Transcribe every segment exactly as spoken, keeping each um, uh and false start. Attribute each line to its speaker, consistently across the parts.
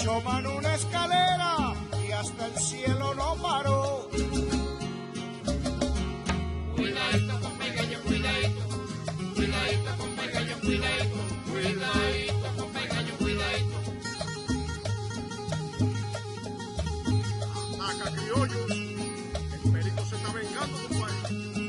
Speaker 1: echó mano una escalera y hasta el cielo no paró.
Speaker 2: Cuidadito con pequeño, cuidadito, cuidadito con pequeño, cuidadito, cuidadito con pequeño, cuidadito.
Speaker 3: Ataca, criollos, el perico se está vengando, compadre.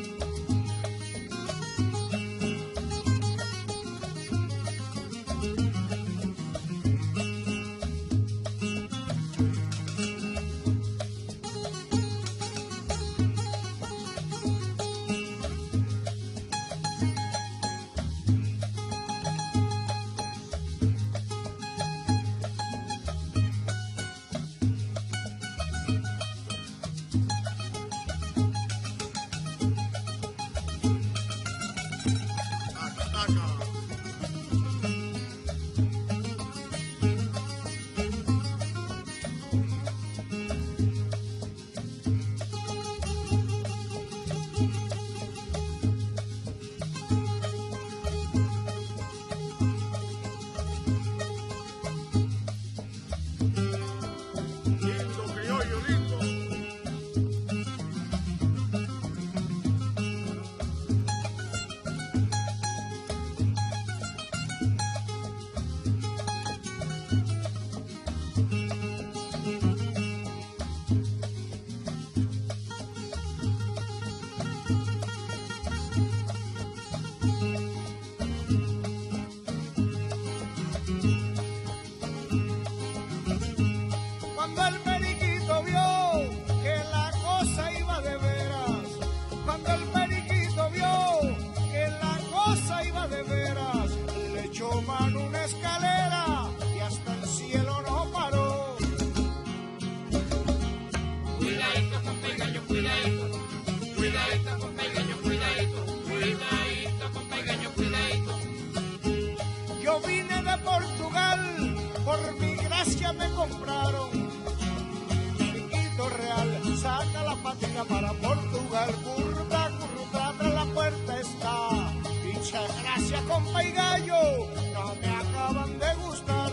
Speaker 1: Para Portugal, curta, curta, tras la puerta está. Muchas gracias, compa y gallo, no me acaban de gustar.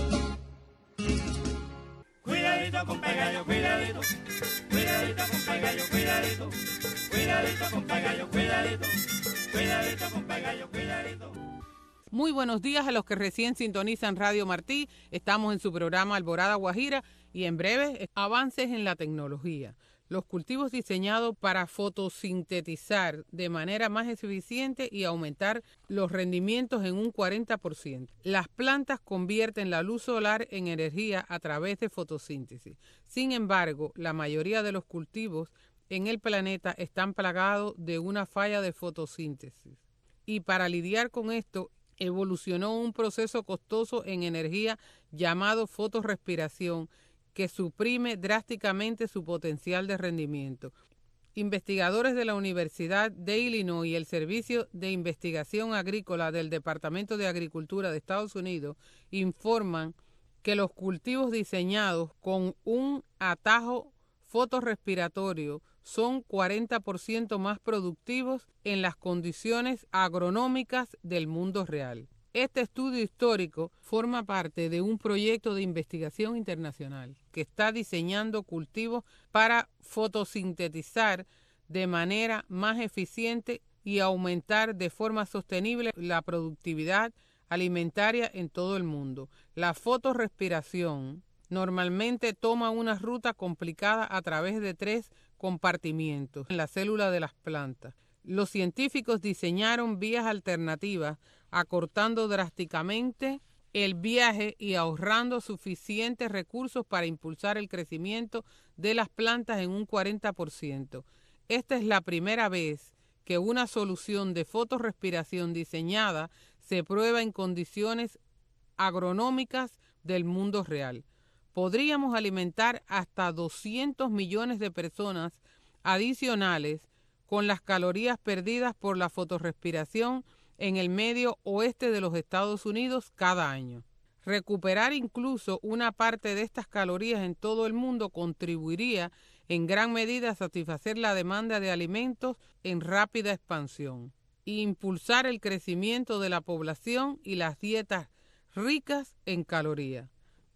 Speaker 2: Cuidadito, compa y gallo, cuidadito. Cuidadito, compa y gallo, cuidadito. Cuidadito, compa y gallo, cuidadito. Cuidadito, compa y gallo, cuidadito.
Speaker 4: Muy buenos días a los que recién sintonizan Radio Martí. Estamos en su programa Alborada Guajira y en breve avances en la tecnología. Los cultivos diseñados para fotosintetizar de manera más eficiente y aumentar los rendimientos en un cuarenta por ciento. Las plantas convierten la luz solar en energía a través de fotosíntesis. Sin embargo, la mayoría de los cultivos en el planeta están plagados de una falla de fotosíntesis. Y para lidiar con esto, evolucionó un proceso costoso en energía llamado fotorrespiración, que suprime drásticamente su potencial de rendimiento. Investigadores de la Universidad de Illinois y el Servicio de Investigación Agrícola del Departamento de Agricultura de Estados Unidos informan que los cultivos diseñados con un atajo fotorrespiratorio son cuarenta por ciento más productivos en las condiciones agronómicas del mundo real. Este estudio histórico forma parte de un proyecto de investigación internacional que está diseñando cultivos para fotosintetizar de manera más eficiente y aumentar de forma sostenible la productividad alimentaria en todo el mundo. La fotorrespiración normalmente toma una ruta complicada a través de tres compartimientos en la célula de las plantas. Los científicos diseñaron vías alternativas, acortando drásticamente el viaje y ahorrando suficientes recursos para impulsar el crecimiento de las plantas en un cuarenta por ciento. Esta es la primera vez que una solución de fotorrespiración diseñada se prueba en condiciones agronómicas del mundo real. Podríamos alimentar hasta doscientos millones de personas adicionales con las calorías perdidas por la fotorrespiración en el medio oeste de los Estados Unidos cada año. Recuperar incluso una parte de estas calorías en todo el mundo contribuiría en gran medida a satisfacer la demanda de alimentos en rápida expansión e impulsar el crecimiento de la población y las dietas ricas en calorías.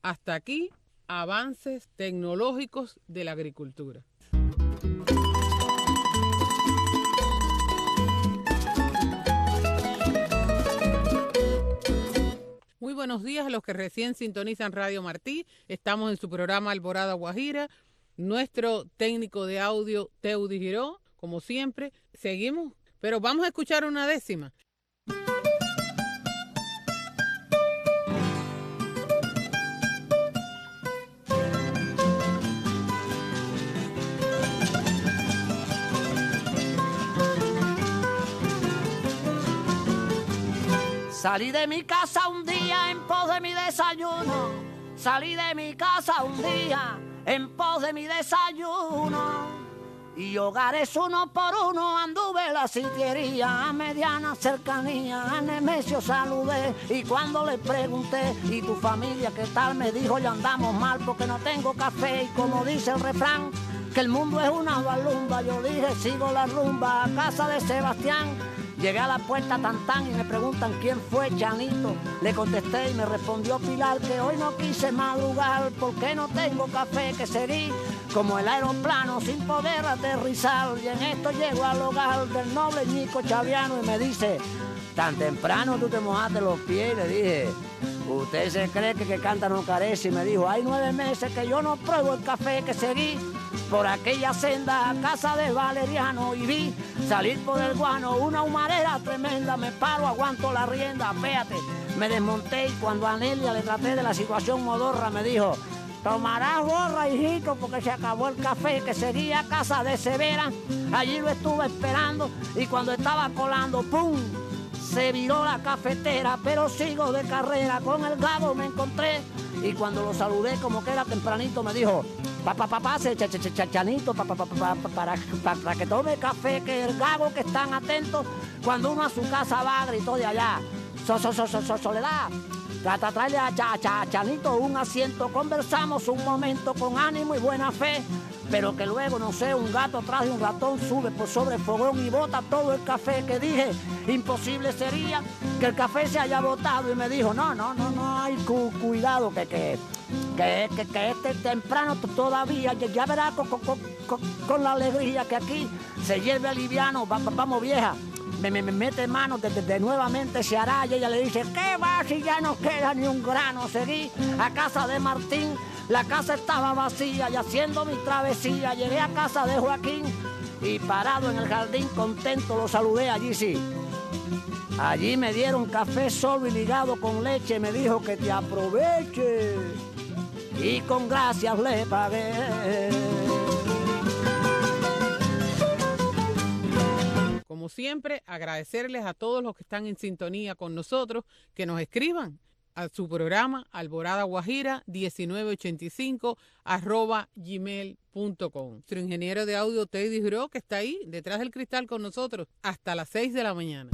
Speaker 4: Hasta aquí, avances tecnológicos de la agricultura. Muy buenos días a los que recién sintonizan Radio Martí. Estamos en su programa Alborada Guajira. Nuestro técnico de audio, Teudi Giró, como siempre. Seguimos, pero vamos a escuchar una décima.
Speaker 5: Salí de mi casa un día en pos de mi desayuno. Salí de mi casa un día en pos de mi desayuno. Y hogares uno por uno anduve la sitiería. A mediana cercanía a Nemesio saludé. Y cuando le pregunté, ¿y tu familia qué tal? Me dijo, ya andamos mal porque no tengo café. Y como dice el refrán, que el mundo es una balumba. Yo dije, sigo la rumba a casa de Sebastián. Llegué a la puerta tan tan y me preguntan quién fue Chanito. Le contesté y me respondió Pilar que hoy no quise madrugar porque no tengo café, que seguí como el aeroplano sin poder aterrizar. Y en esto llego al hogar del noble Ñico Chaviano y me dice, tan temprano tú te mojaste los pies. Y le dije, ¿usted se cree que que canta no carece? Y me dijo, hay nueve meses que yo no pruebo el café, que seguí por aquella senda a casa de Valeriano y vi salir por el guano una humarera tremenda. Me paro, aguanto la rienda, fíjate, me desmonté y cuando a Nelia le traté de la situación modorra me dijo, tomarás borra, hijito, porque se acabó el café, que seguía a casa de Severa. Allí lo estuve esperando y cuando estaba colando, ¡pum!, se viró la cafetera, pero sigo de carrera, con el gago me encontré y cuando lo saludé como que era tempranito me dijo, papá, papá, se chanito, papá, papá, para, para que tome café, que el gago que están atentos cuando uno a su casa va, gritó de allá, so, so, so, so, so, Soledad, trata traerle a cha, cha, Chanito un asiento, conversamos un momento con ánimo y buena fe, pero que luego, no sé, un gato atrás de un ratón sube por sobre el fogón y bota todo el café, que dije, imposible sería que el café se haya botado y me dijo, no, no, no, no, hay cu cuidado, que, que, que, que, que este temprano todavía, ya, ya verás con, con, con, con la alegría que aquí se hierve aliviano, va, va, vamos vieja. Me, me, me mete mano, de, de, de nuevamente se hará y ella le dice, ¿qué va si ya no queda ni un grano? Seguí a casa de Martín, la casa estaba vacía y haciendo mi travesía llegué a casa de Joaquín y parado en el jardín contento lo saludé, allí sí. Allí me dieron café solo y ligado con leche, me dijo que te aproveche y con gracias le pagué.
Speaker 4: Como siempre, agradecerles a todos los que están en sintonía con nosotros, que nos escriban a su programa Alborada Guajira diecinueve ochenta y cinco arroba gmail punto com. Nuestro ingeniero de audio Teddy Giró, que está ahí detrás del cristal con nosotros hasta las seis de la mañana.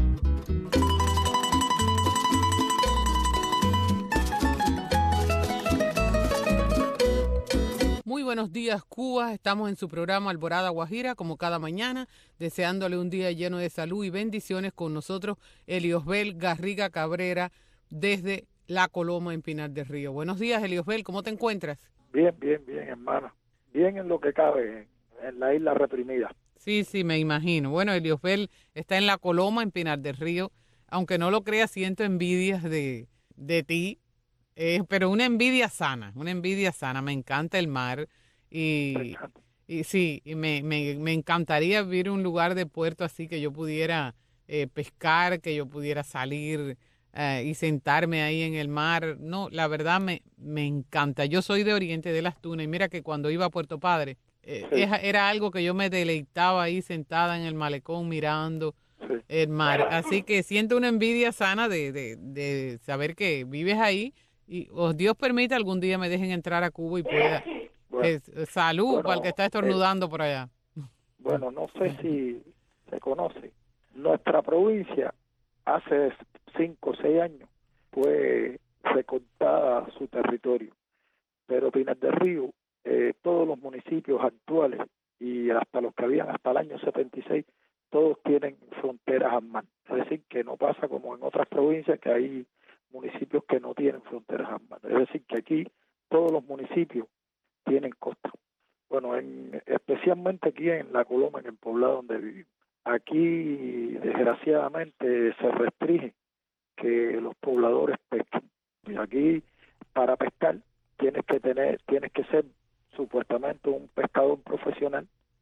Speaker 4: Muy buenos días, Cuba. Estamos en su programa Alborada Guajira, como cada mañana, deseándole un día lleno de salud y bendiciones con nosotros, Eliosbel Garriga Cabrera, desde La Coloma, en Pinar del Río. Buenos días, Eliosbel, ¿cómo te encuentras?
Speaker 6: Bien, bien, bien, hermano. Bien en lo que cabe, en la isla reprimida.
Speaker 4: Sí, sí, me imagino. Bueno, Eliosbel está en La Coloma, en Pinar del Río. Aunque no lo creas, siento envidias de, de ti. Eh, pero una envidia sana, una envidia sana. Me encanta el mar y, y sí, y me, me, me encantaría vivir en un lugar de puerto así que yo pudiera eh, pescar, que yo pudiera salir eh, y sentarme ahí en el mar. No, la verdad me, me encanta. Yo soy de Oriente de las Tunas y mira que cuando iba a Puerto Padre eh, sí. era, era algo que yo me deleitaba ahí sentada en el malecón mirando sí. el mar. Así que siento una envidia sana de, de, de saber que vives ahí. Y oh, Dios permite algún día me dejen entrar a Cuba y pueda. Bueno, eh, salud bueno, para el que está estornudando eh, por allá.
Speaker 6: Bueno, no sé si se conoce. Nuestra provincia hace cinco o seis años fue recortada su territorio. Pero Pinar del Río, eh, todos los municipios actuales y hasta los que habían hasta el año setenta y seis, todos tienen fronteras al mar. Es decir, que no pasa como en otras provincias que hay municipios que no tienen fronteras armadas. Es decir, que aquí todos los municipios tienen costa. Bueno, en, especialmente aquí en La Coloma, en el poblado donde vivimos. Aquí, desgraciadamente, se restringe que los pobladores pesquen. Y aquí, para pescar, tienes que tener, tienes que ser supuestamente un pescador profesional.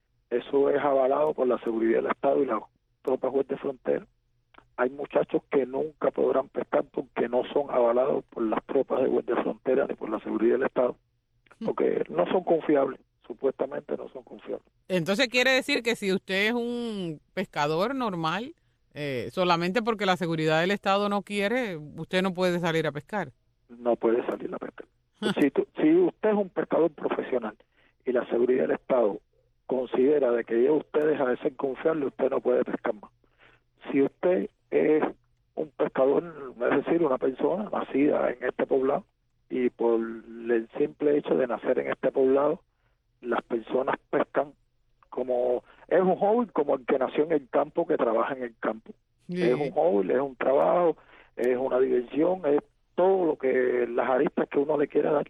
Speaker 6: Eso es avalado por la seguridad del Estado y las tropas guardias de frontera. Hay muchachos que nunca podrán pescar porque no son avalados por las tropas de guardia de frontera ni por la seguridad del Estado, porque no son confiables, supuestamente no son confiables.
Speaker 4: Entonces quiere decir que si usted es un pescador normal, eh, solamente porque la seguridad del Estado no quiere, usted no puede salir a pescar.
Speaker 6: No puede salir a pescar. si, tu, si usted es un pescador profesional y la seguridad del Estado considera de que ya usted deja de ser confiable, usted no puede pescar más. Si usted es un pescador, es decir, una persona nacida en este poblado, y por el simple hecho de nacer en este poblado, las personas pescan como, es un hobby como el que nació en el campo, que trabaja en el campo. Sí. Es un hobby, es un trabajo, es una diversión, es todo lo que, las aristas que uno le quiera dar.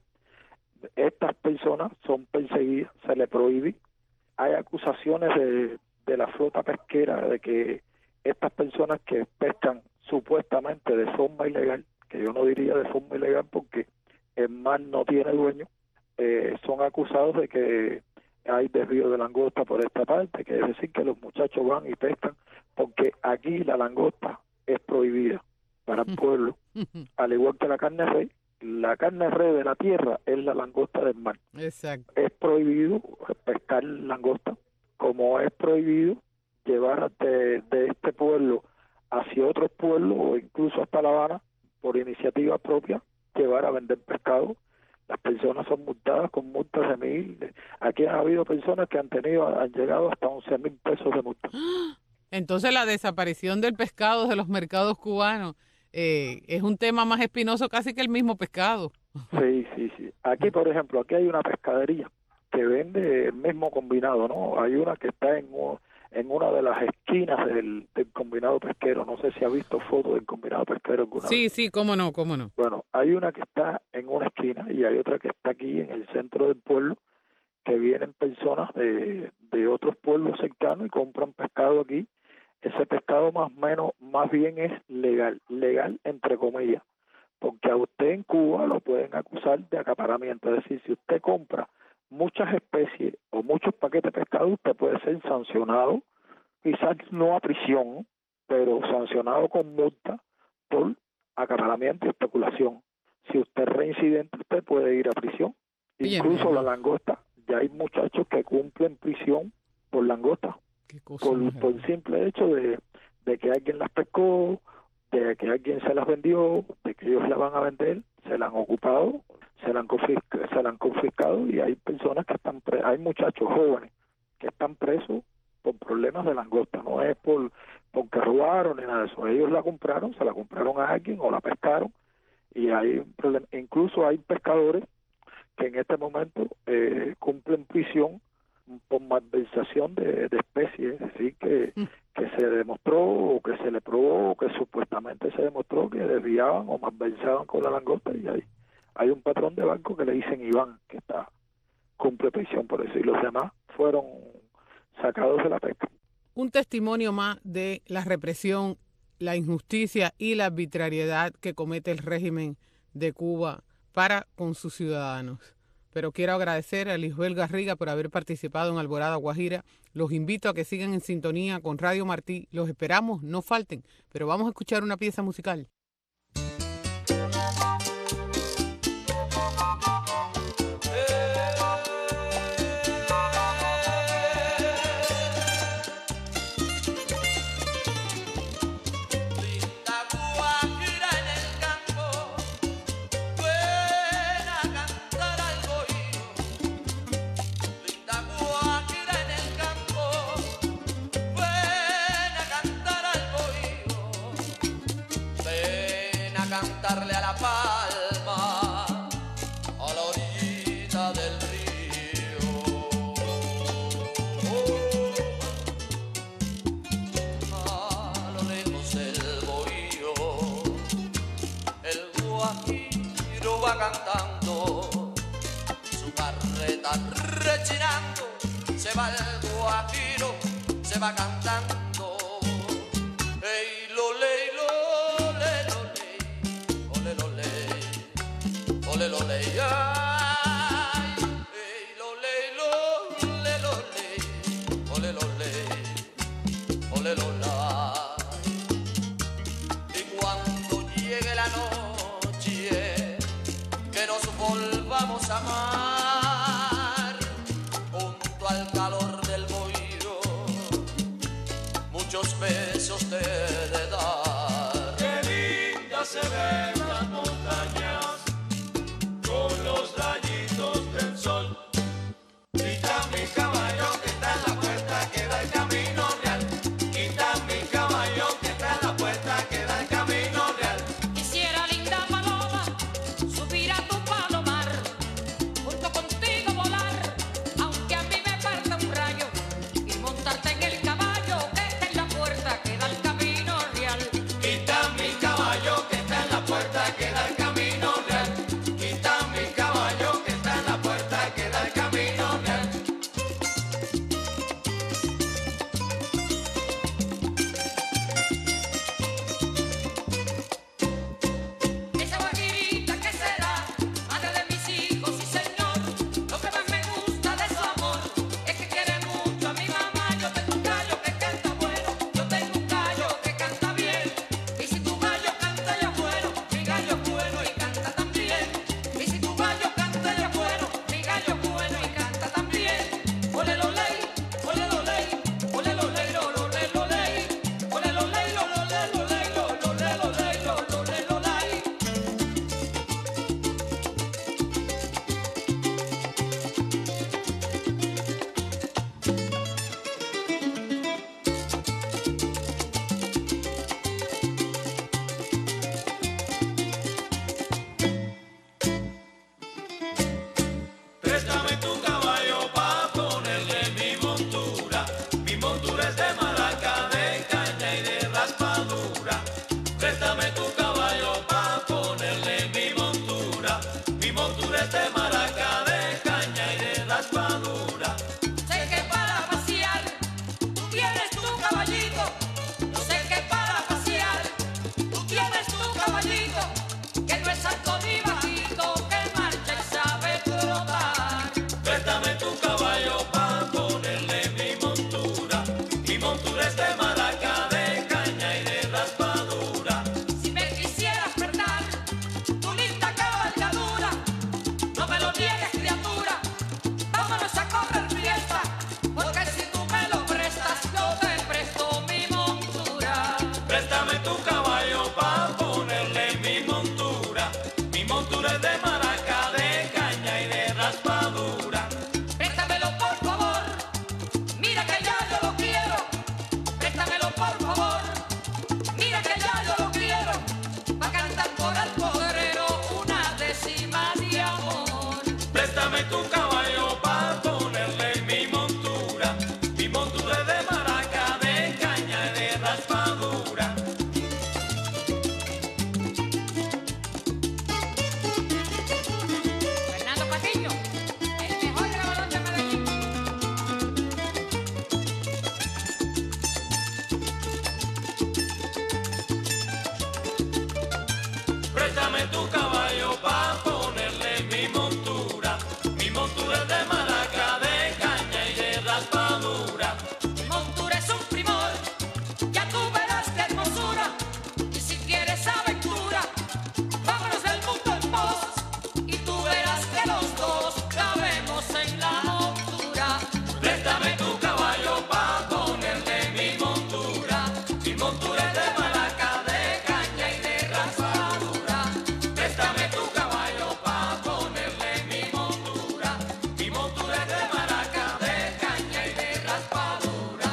Speaker 6: Estas personas son perseguidas, se les prohíbe. Hay acusaciones de, de la flota pesquera de que estas personas que pescan supuestamente de forma ilegal, que yo no diría de forma ilegal porque el mar no tiene dueño, eh, son acusados de que hay desvío de langosta por esta parte, que es decir que los muchachos van y pescan, porque aquí la langosta es prohibida para el pueblo, al igual que la carne de res. La carne de res de la tierra es la langosta del mar.
Speaker 4: Exacto.
Speaker 6: Es prohibido pescar langosta, como es prohibido llevar de, de este pueblo hacia otros pueblos o incluso hasta La Habana por iniciativa propia, llevar a vender pescado. Las personas son multadas con multas de mil. Aquí ha habido personas que han tenido, han llegado hasta once mil pesos de multa.
Speaker 4: Entonces la desaparición del pescado de los mercados cubanos eh, es un tema más espinoso casi que el mismo pescado.
Speaker 6: Sí, sí, sí. Aquí, por ejemplo, aquí hay una pescadería que vende el mismo combinado, ¿no? Hay una que está en, en una de las esquinas del, del combinado pesquero. No sé si ha visto fotos del combinado pesquero alguna
Speaker 4: Sí,
Speaker 6: vez.
Speaker 4: sí, cómo no, cómo no.
Speaker 6: Bueno, hay una que está en una esquina y hay otra que está aquí en el centro del pueblo, que vienen personas de, de otros pueblos cercanos y compran pescado aquí. Ese pescado más o menos, más bien es legal, legal entre comillas, porque a usted en Cuba lo pueden acusar de acaparamiento. Es decir, si usted compra muchas especies o muchos paquetes de pescado, usted puede ser sancionado, quizás no a prisión, pero sancionado con multa por acaparamiento y especulación. Si usted es reincidente, usted puede ir a prisión. Bien, Incluso bien. La langosta, ya hay muchachos que cumplen prisión por langosta. Por, por el simple hecho de, de que alguien las pescó, de que alguien se las vendió, de que ellos las van a vender, se las han ocupado, se las han confiscado, se las han confiscado y hay personas que están pre hay muchachos jóvenes que están presos por problemas de langosta. No es por porque robaron ni nada de eso. Ellos la compraron, se la compraron a alguien o la pescaron y hay un problema. Incluso hay pescadores que en este momento eh, cumplen prisión por malversación de, de especies, es decir, que, que se demostró o que se le probó o que supuestamente se demostró que desviaban o malversaban con la langosta y hay, hay un patrón de banco que le dicen Iván, que está cumple prisión por eso, y los demás fueron sacados de la pesca.
Speaker 4: Un testimonio más de la represión, la injusticia y la arbitrariedad que comete el régimen de Cuba para con sus ciudadanos. Pero quiero agradecer a Lisbel Garriga por haber participado en Alborada Guajira. Los invito a que sigan en sintonía con Radio Martí. Los esperamos, no falten. Pero vamos a escuchar una pieza musical.
Speaker 7: Cantarle a la palma a la orilla del río. Oh, a lo lejos del bohío, el guajiro va cantando va el guajiro, se va cantando. Ey, lo ley, lo le, lo ley, ole lo ley, ole lo ley, ay. Ey, lo ley, lo le, lo ley, ole lo ley, ole lo lay. Y cuando llegue la noche, que nos volvamos a amar, junto al calor del bohío, muchos besos te he de dar.
Speaker 2: Qué lindas se ven las montañas con los rayitos del sol. Quita mi caballo que está en la puerta, que da el camino real. Quita mi caballo que está en la puerta, que da el camino real.
Speaker 8: Quisiera, linda paloma, subir a tu palomar, junto contigo volar, aunque a mí me parta un rayo, y montarte en el caballo que está en la puerta, que da el camino real.
Speaker 2: Quita mi caballo que está en la puerta, que da el camino real. Quita mi caballo que está en la puerta, que da el camino real.
Speaker 8: Esa guajirita que será madre de mis hijos, sí señor. Lo que más me gusta de su amor es que quiere mucho a mi mamá. Yo tengo un gallo que canta bueno, yo tengo un gallo que canta bien. Y si tu gallo canta ya bueno, mi gallo es bueno y canta también. Y si tu gallo canta ya bueno, mi gallo es bueno y canta también. Ole lo ley, ole lo ley, ole lo ley, lo lo ley, lo ley. Ole lo ley, lo lo ley, lo ley, lo lo ley, lo ley, lo lo ley, lo ley.
Speaker 2: Préstame tu caballo pa' ponerle mi montura. Mi montura es de maraca, de caña y de raspadura. Préstame tu caballo pa' ponerle mi montura. Mi montura es de maraca, de caña y de raspadura.
Speaker 8: Sé que para pasear tú tienes tu caballito. Yo sé que para pasear tú tienes tu caballito, que no es alto ni bajito, que marcha y sabe trotar.
Speaker 2: Préstame tu caballo pa' ponerle mi montura. Mi montura es de maraca, de caña y de raspadura.
Speaker 8: Si me quisieras prestar tu linda cabalgadura, no me lo niegues, criatura. Vámonos a correr fiesta, porque si tú me lo prestas, yo te presto mi montura.
Speaker 2: Préstame tu caballo pa' ponerle mi montura. Mi montura es de maraca, de caña y de raspadura.
Speaker 8: Préstamelo por favor, mira que ya yo lo quiero. Préstamelo por favor, mira que ya yo lo quiero. Pa' cantar por el poderero una décima de amor.
Speaker 2: Préstame tu caballo pa' ponerle mi montura. Mi montura es de maraca, de caña y de raspadura.
Speaker 8: Fernando Patiño, el mejor grabador de Medellín.
Speaker 2: Préstame tu caballo pa' ponerle mi montura. Mi montura es de maraca, de caña y de raspadura.
Speaker 8: Mi montura es un primor, ya tú verás qué hermosura. Y si quieres aventura, vámonos del mundo en pos. Y tú verás que los dos cabemos en la montura.
Speaker 2: Préstame tu caballo pa' ponerle mi montura. Mi montura es de maraca, de caña y de raspadura. Préstame tu caballo pa' ponerle mi montura. Mi montura es de maraca, de caña y de raspadura.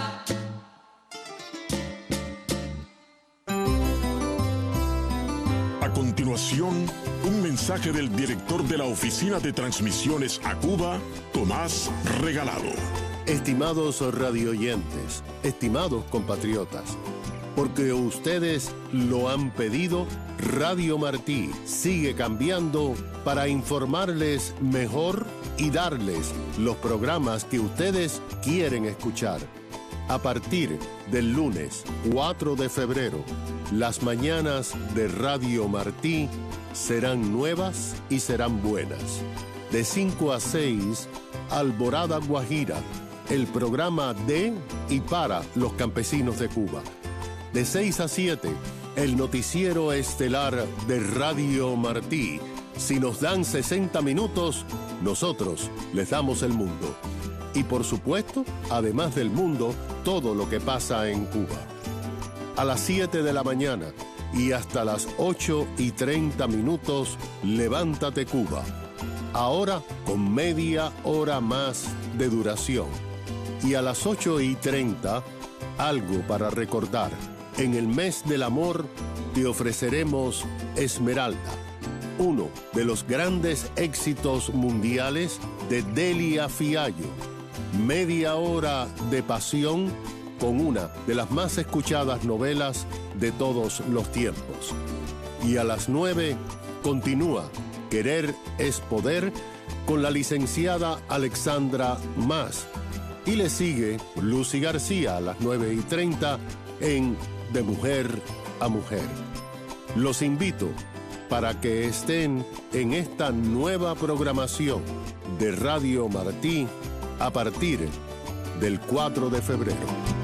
Speaker 3: A continuación, un mensaje del director de la Oficina de Transmisiones a Cuba, Tomás Regalado.
Speaker 9: Estimados radioyentes, estimados compatriotas, porque ustedes lo han pedido, Radio Martí sigue cambiando para informarles mejor, y darles los programas que ustedes quieren escuchar. A partir del lunes cuatro de febrero, las mañanas de Radio Martí serán nuevas y serán buenas. De cinco a seis, Alborada Guajira, el programa de y para los campesinos de Cuba. De seis a siete, el noticiero estelar de Radio Martí. Si nos dan sesenta minutos, nosotros les damos el mundo. Y por supuesto, además del mundo, todo lo que pasa en Cuba. A las siete de la mañana y hasta las ocho y treinta minutos, Levántate Cuba. Ahora con media hora más de duración. Y a las ocho y treinta, algo para recordar. En el mes del amor te ofreceremos Esmeralda, uno de los grandes éxitos mundiales de Delia Fiallo. Media hora de pasión con una de las más escuchadas novelas de todos los tiempos. Y a las nueve continúa Querer es Poder con la licenciada Alexandra Mas. Y le sigue Lucy García a las nueve y treinta en De Mujer a Mujer. Los invito para que estén en esta nueva programación de Radio Martí a partir del cuatro de febrero.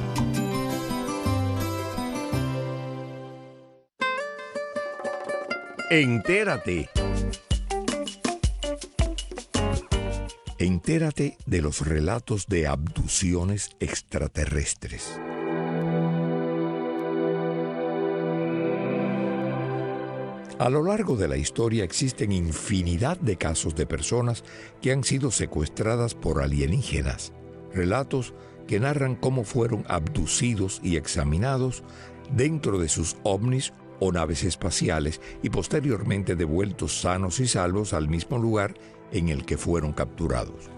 Speaker 10: Entérate. Entérate de los relatos de abducciones extraterrestres. A lo largo de la historia existen infinidad de casos de personas que han sido secuestradas por alienígenas, relatos que narran cómo fueron abducidos y examinados dentro de sus ovnis o naves espaciales y posteriormente devueltos sanos y salvos al mismo lugar en el que fueron capturados.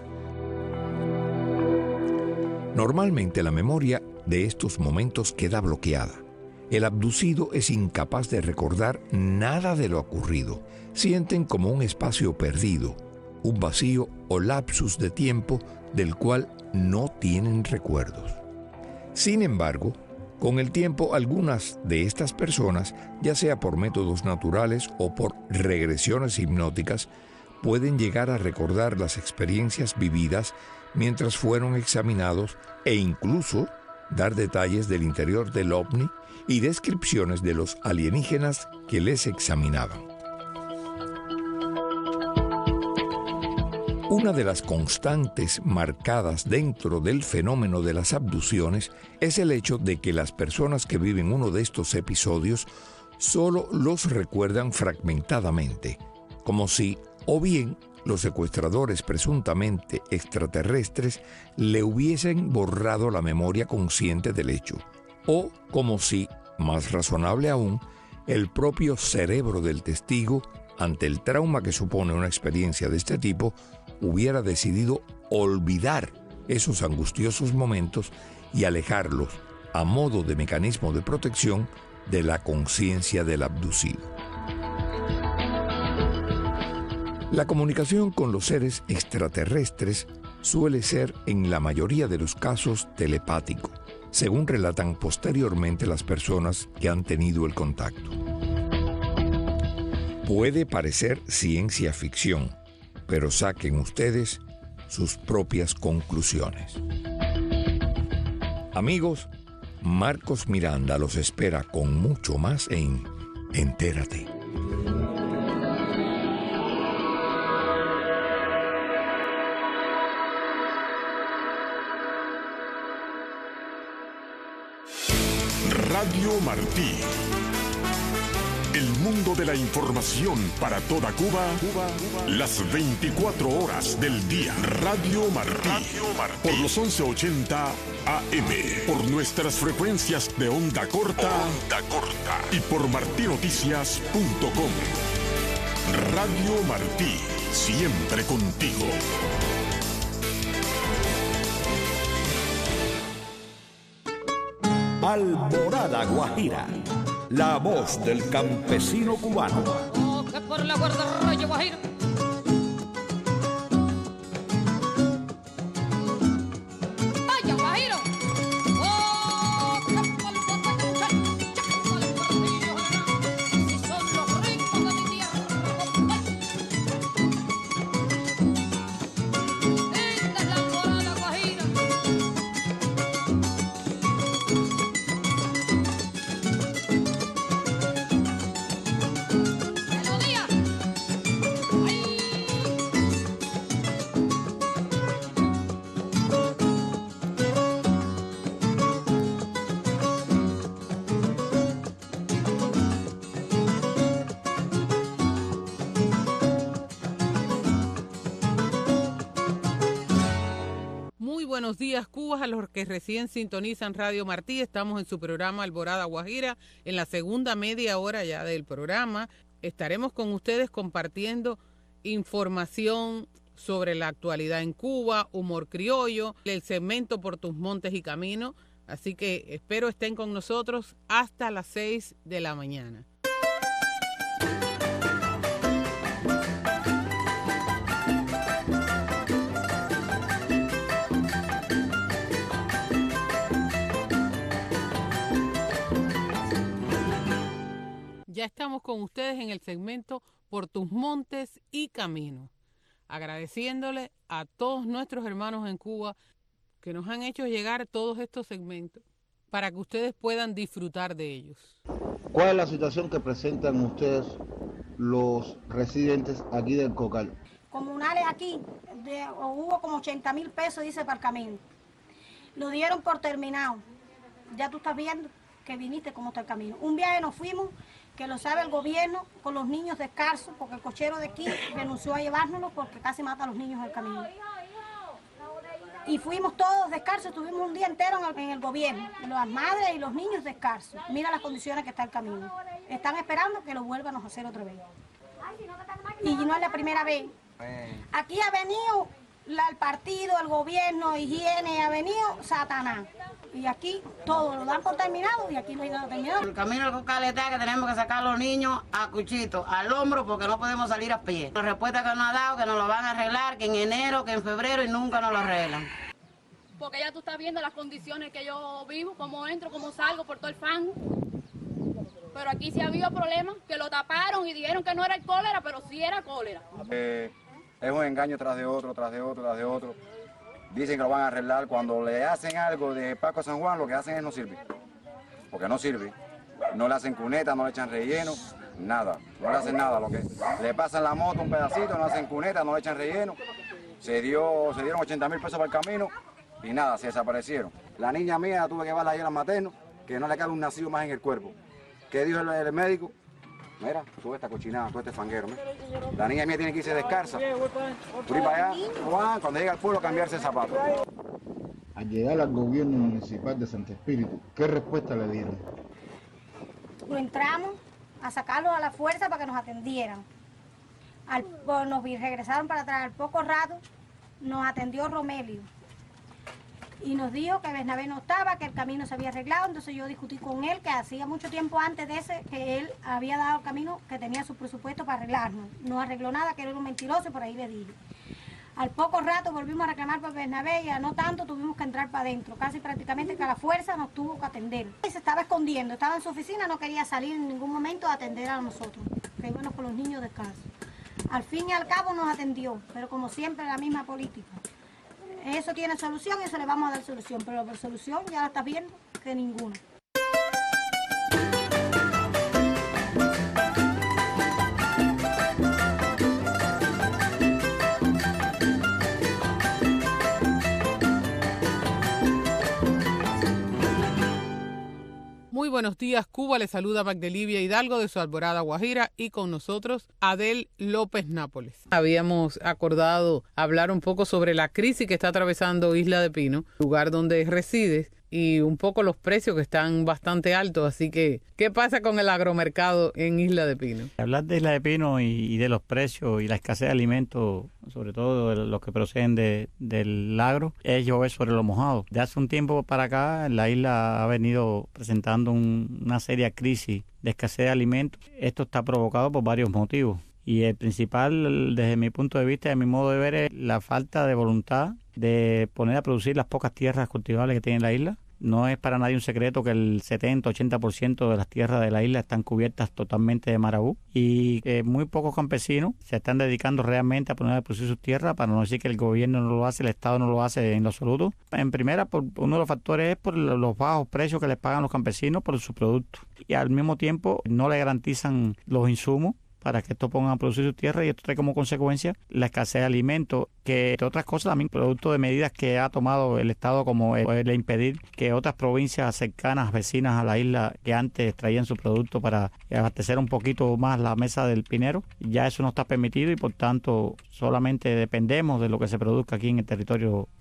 Speaker 10: Normalmente la memoria de estos momentos queda bloqueada. El abducido es incapaz de recordar nada de lo ocurrido. Sienten como un espacio perdido, un vacío o lapsus de tiempo del cual no tienen recuerdos. Sin embargo, con el tiempo algunas de estas personas, ya sea por métodos naturales o por regresiones hipnóticas, pueden llegar a recordar las experiencias vividas mientras fueron examinados e incluso dar detalles del interior del ovni y descripciones de los alienígenas que les examinaban. Una de las constantes marcadas dentro del fenómeno de las abducciones es el hecho de que las personas que viven uno de estos episodios solo los recuerdan fragmentadamente, como si o bien los secuestradores presuntamente extraterrestres le hubiesen borrado la memoria consciente del hecho, o como si, más razonable aún, el propio cerebro del testigo, ante el trauma que supone una experiencia de este tipo, hubiera decidido olvidar esos angustiosos momentos y alejarlos, a modo de mecanismo de protección, de la conciencia del abducido. La comunicación con los seres extraterrestres suele ser, en la mayoría de los casos, telepático, según relatan posteriormente las personas que han tenido el contacto. Puede parecer ciencia ficción, pero saquen ustedes sus propias conclusiones. Amigos, Marcos Miranda los espera con mucho más en Entérate.
Speaker 3: Radio Martí. El mundo de la información para toda Cuba, Cuba, Cuba. Las veinticuatro horas del día. Radio Martí. Radio Martí. Por los once ochenta A M. Por nuestras frecuencias de onda corta. Onda corta. Y por martinoticias punto com. Radio Martí. Siempre contigo.
Speaker 11: Alborada Guajira, la voz del campesino cubano.
Speaker 8: Coge por la guarda rayo Guajira.
Speaker 4: buenos días, Cuba, a los que recién sintonizan Radio Martí. Estamos en su programa Alborada Guajira, en la segunda media hora ya del programa. Estaremos con ustedes compartiendo información sobre la actualidad en Cuba, humor criollo, el segmento Por tus montes y caminos. Así que espero estén con nosotros hasta las seis de la mañana. Ya estamos con ustedes en el segmento Por tus montes y caminos, agradeciéndole a todos nuestros hermanos en Cuba que nos han hecho llegar todos estos segmentos para que ustedes puedan disfrutar de ellos.
Speaker 12: ¿Cuál es la situación que presentan ustedes los residentes aquí del Cocal?
Speaker 13: Comunales aquí, de, hubo como ochenta mil pesos, dice, para el camino. Lo dieron por terminado. Ya tú estás viendo que viniste cómo está el camino. Un viaje nos fuimos, que lo sabe el gobierno, con los niños descalzos, porque el cochero de aquí renunció a llevárnoslos porque casi mata a los niños en el camino. Y fuimos todos descalzos, estuvimos un día entero en el, en el gobierno, las madres y los niños descalzos. Mira las condiciones que está el camino. Están esperando que lo vuelvan a hacer otra vez. Y no es la primera vez. Aquí ha venido la, el partido, el gobierno, higiene, ha venido Satanás. Y aquí todo lo dan por terminado y aquí no hay nada terminado.
Speaker 14: El camino del Cocal está que tenemos que sacar a los niños a cuchito, al hombro, porque no podemos salir a pie. La respuesta que nos ha dado que nos lo van a arreglar, que en enero, que en febrero y nunca nos lo arreglan.
Speaker 15: Porque ya tú estás viendo las condiciones que yo vivo, cómo entro, cómo salgo por todo el fango. Pero aquí sí ha habido problemas, que lo taparon y dijeron que no era el cólera, pero sí era cólera.
Speaker 16: Eh, es un engaño tras de otro, tras de otro, tras de otro. Dicen que lo van a arreglar. Cuando le hacen algo de Paco San Juan, lo que hacen es no sirve. Porque no sirve. No le hacen cuneta, no le echan relleno, nada. No le hacen nada. Lo que le pasan la moto un pedacito, no le hacen cuneta, no le echan relleno. Se, dio, se dieron ochenta mil pesos para el camino y nada, se desaparecieron. La niña mía tuve que llevarla ayer al materno, que no le cabe un nacido más en el cuerpo. ¿Qué dijo el, el médico? Mira, toda esta cochinada, todo este fanguero. Mira. La niña mía tiene que irse descalza. Tú ir para allá, cuando llega al pueblo, cambiarse el zapato.
Speaker 12: Al llegar al gobierno municipal de Santo Espíritu, ¿qué respuesta le dieron?
Speaker 13: Lo entramos a sacarlo a la fuerza para que nos atendieran. Al, pues nos regresaron para atrás. Al poco rato nos atendió Romelio. Y nos dijo que Bernabé no estaba, que el camino se había arreglado, entonces yo discutí con él que hacía mucho tiempo antes de ese que él había dado el camino, que tenía su presupuesto para arreglarnos. No arregló nada, que era un mentiroso y por ahí le dije. Al poco rato volvimos a reclamar por Bernabé y a no tanto tuvimos que entrar para adentro, casi prácticamente que a la fuerza nos tuvo que atender. Y se estaba escondiendo, estaba en su oficina, no quería salir en ningún momento a atender a nosotros, que íbamos con los niños descalzos. Al fin y al cabo nos atendió, pero como siempre la misma política. Eso tiene solución y eso le vamos a dar solución, pero por solución ya la estás viendo que ninguna.
Speaker 4: Muy buenos días, Cuba. Les saluda Magdelivia Hidalgo de su Alborada Guajira y con nosotros Adel López Nápoles. Habíamos acordado hablar un poco sobre la crisis que está atravesando Isla de Pino, lugar donde resides, y un poco los precios que están bastante altos. Así que, ¿qué pasa con el agromercado en Isla de Pino?
Speaker 17: Hablar de Isla de Pino y, y de los precios y la escasez de alimentos, sobre todo de los que proceden de, del agro, es llover sobre lo mojado. De hace un tiempo para acá, la isla ha venido presentando un, una seria crisis de escasez de alimentos. Esto está provocado por varios motivos. Y el principal, desde mi punto de vista, de mi modo de ver, es la falta de voluntad de poner a producir las pocas tierras cultivables que tiene la isla. No es para nadie un secreto que el setenta a ochenta por ciento de las tierras de la isla están cubiertas totalmente de marabú y que muy pocos campesinos se están dedicando realmente a poner a producir sus tierras, para no decir que el gobierno no lo hace, el Estado no lo hace en lo absoluto. En primera, por, uno de los factores es por los bajos precios que les pagan los campesinos por sus productos y al mismo tiempo no le garantizan los insumos para que estos pongan a producir su tierra, y esto trae como consecuencia la escasez de alimentos, que entre otras cosas también producto de medidas que ha tomado el Estado, como el, el impedir que otras provincias cercanas, vecinas a la isla, que antes traían su producto para abastecer un poquito más la mesa del pinero, ya eso no está permitido y por tanto solamente dependemos de lo que se produzca aquí en el territorio pinero.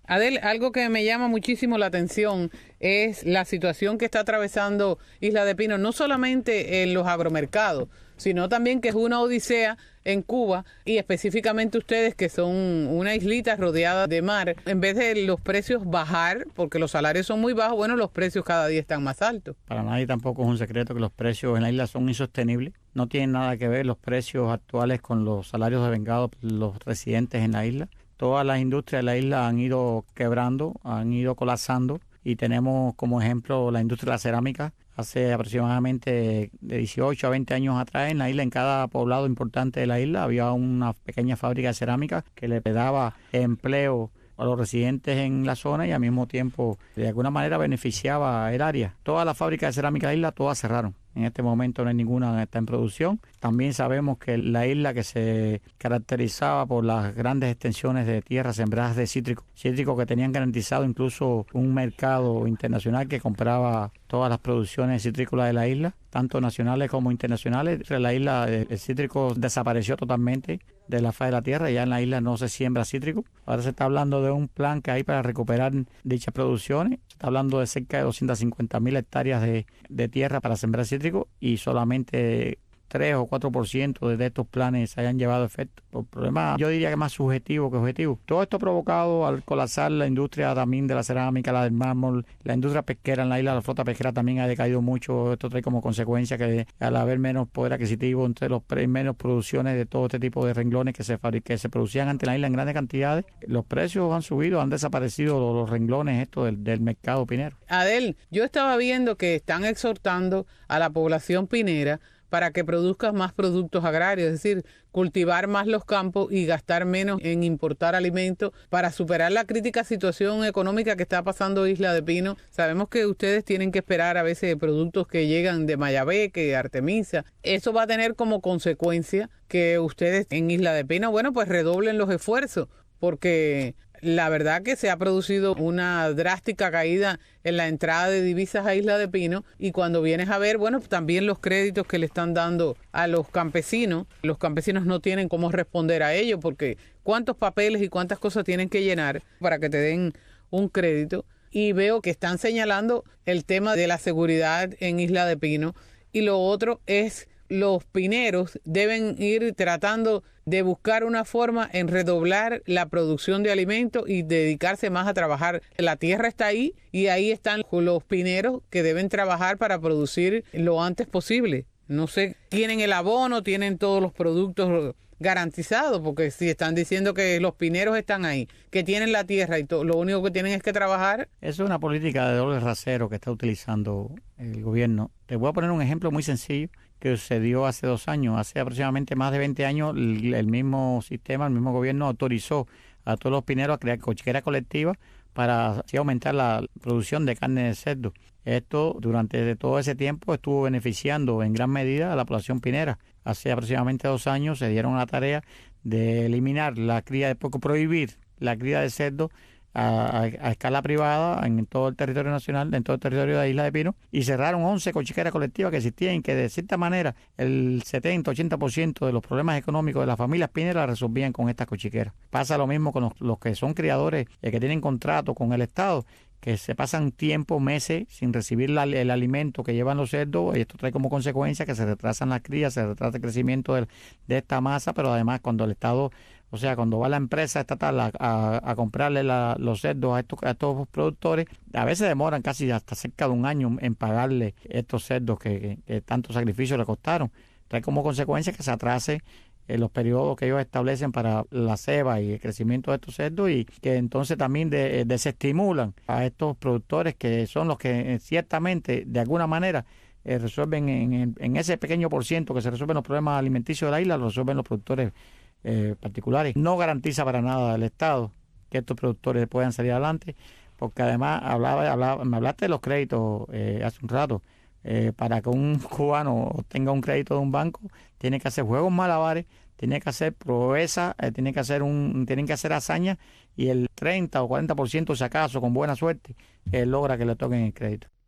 Speaker 4: Adel, algo que me llama muchísimo la atención es la situación que está atravesando Isla de Pino, no solamente en los agromercados, sino también que es una odisea en Cuba y específicamente ustedes que son una islita rodeada de mar. En vez de los precios bajar, porque los salarios son muy bajos, bueno, los precios cada día están más altos.
Speaker 17: Para nadie tampoco es un secreto que los precios en la isla son insostenibles. No tienen nada que ver los precios actuales con los salarios devengados por los residentes en la isla. Todas las industrias de la isla han ido quebrando, han ido colapsando y tenemos como ejemplo la industria de la cerámica. Hace aproximadamente de dieciocho a veinte años atrás en la isla, en cada poblado importante de la isla, había una pequeña fábrica de cerámica que le daba empleo a los residentes en la zona y al mismo tiempo de alguna manera beneficiaba el área. Todas las fábricas de cerámica de la isla, todas cerraron. En este momento no hay ninguna que está en producción. También sabemos que la isla que se caracterizaba por las grandes extensiones de tierras sembradas de cítricos, cítricos que tenían garantizado incluso un mercado internacional que compraba todas las producciones citrícolas de la isla, tanto nacionales como internacionales. La isla, el cítrico desapareció totalmente de la faz de la tierra, ya en la isla no se siembra cítrico. Ahora se está hablando de un plan que hay para recuperar dichas producciones. Se está hablando de cerca de doscientas cincuenta mil hectáreas de, de tierra para sembrar cítrico y solamente tres o cuatro por ciento de estos planes se hayan llevado a efecto. Por problemas, yo diría que más subjetivo que objetivo. Todo esto provocado al colapsar la industria también de la cerámica, la del mármol, la industria pesquera en la isla, la flota pesquera también ha decaído mucho. Esto trae como consecuencia que al haber menos poder adquisitivo, entre los pre menos producciones de todo este tipo de renglones que se que se producían ante la isla en grandes cantidades, los precios han subido, han desaparecido los, los renglones estos del, del mercado pinero.
Speaker 4: Adel, yo estaba viendo que están exhortando a la población pinera para que produzca más productos agrarios, es decir, cultivar más los campos y gastar menos en importar alimentos para superar la crítica situación económica que está pasando Isla de Pino. Sabemos que ustedes tienen que esperar a veces productos que llegan de Mayabeque, Artemisa. Eso va a tener como consecuencia que ustedes en Isla de Pino, bueno, pues redoblen los esfuerzos, porque la verdad que se ha producido una drástica caída en la entrada de divisas a Isla de Pino y cuando vienes a ver, bueno, también los créditos que le están dando a los campesinos, los campesinos no tienen cómo responder a ello porque cuántos papeles y cuántas cosas tienen que llenar para que te den un crédito y veo que están señalando el tema de la seguridad en Isla de Pino y lo otro es los pineros deben ir tratando de buscar una forma en redoblar la producción de alimentos y dedicarse más a trabajar. La tierra está ahí y ahí están los pineros que deben trabajar para producir lo antes posible. No sé, tienen el abono, tienen todos los productos garantizados, porque si están diciendo que los pineros están ahí, que tienen la tierra y todo, lo único que tienen es que trabajar.
Speaker 17: Eso es una política de doble rasero que está utilizando el gobierno. Te voy a poner un ejemplo muy sencillo que sucedió hace dos años. Hace aproximadamente más de veinte años el, el mismo sistema, el mismo gobierno autorizó a todos los pineros a crear cocheras colectivas para así aumentar la producción de carne de cerdo. Esto durante todo ese tiempo estuvo beneficiando en gran medida a la población pinera. Hace aproximadamente dos años se dieron la tarea de eliminar la cría de porco, prohibir la cría de cerdo a, a, a escala privada en todo el territorio nacional, en todo el territorio de Isla de Pino, y cerraron once cochiqueras colectivas que existían y que de cierta manera el setenta a ochenta por ciento de los problemas económicos de las familias pineras resolvían con estas cochiqueras. Pasa lo mismo con los, los que son criadores eh, que tienen contrato con el Estado, que se pasan tiempo, meses, sin recibir la, el alimento que llevan los cerdos, y esto trae como consecuencia que se retrasan las crías, se retrasa el crecimiento de, de esta masa, pero además cuando el Estado, o sea, cuando va la empresa estatal a, a, a comprarle la, los cerdos a estos, a estos productores, a veces demoran casi hasta cerca de un año en pagarle estos cerdos que, que, que tanto sacrificio le costaron. Trae como consecuencia que se atrase en los periodos que ellos establecen para la ceba y el crecimiento de estos cerdos y que entonces también de, desestimulan a estos productores que son los que ciertamente de alguna manera eh, resuelven en, en, en ese pequeño por ciento que se resuelven los problemas alimenticios de la isla, lo resuelven los productores eh, particulares. No garantiza para nada el Estado que estos productores puedan salir adelante, porque además hablaba, hablaba me hablaste de los créditos eh, hace un rato. Eh, para que un cubano obtenga un crédito de un banco, tiene que hacer juegos malabares, tiene que hacer proezas, eh, tiene que hacer un, tienen que hacer hazañas y el treinta o cuarenta por ciento, si acaso, con buena suerte, eh, logra que le toquen el crédito.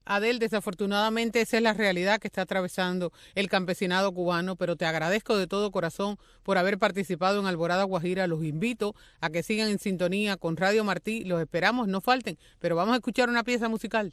Speaker 4: Adel, desafortunadamente esa es la realidad que está atravesando el campesinado cubano, pero te agradezco de todo corazón por haber participado en Alborada Guajira. Los invito a que sigan en sintonía con Radio Martí. Los esperamos, no falten, pero vamos a escuchar una pieza musical.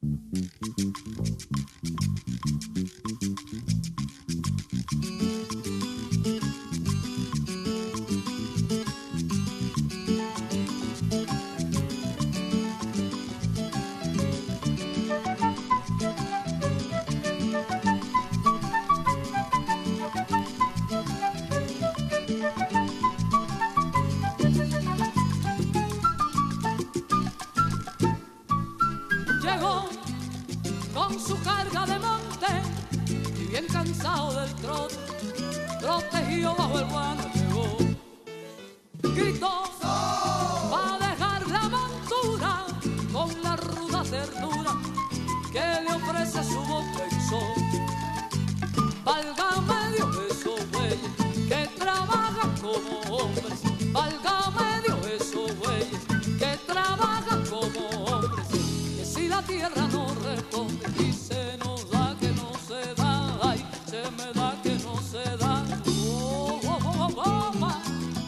Speaker 8: Llegó con su carga de monte y bien cansado del trote, protegido bajo el guano llegó. Gritó pa' dejar la montura con la ruda ternura que le ofrece su boca y sol. Válgame Dios esos bueyes que trabajan como hombres, válgame Dios esos bueyes que trabajan como hombres. Si la tierra no responde y se nos da que no se da, ay, se me da que no se da. Oh, oh, oh, oh, oh.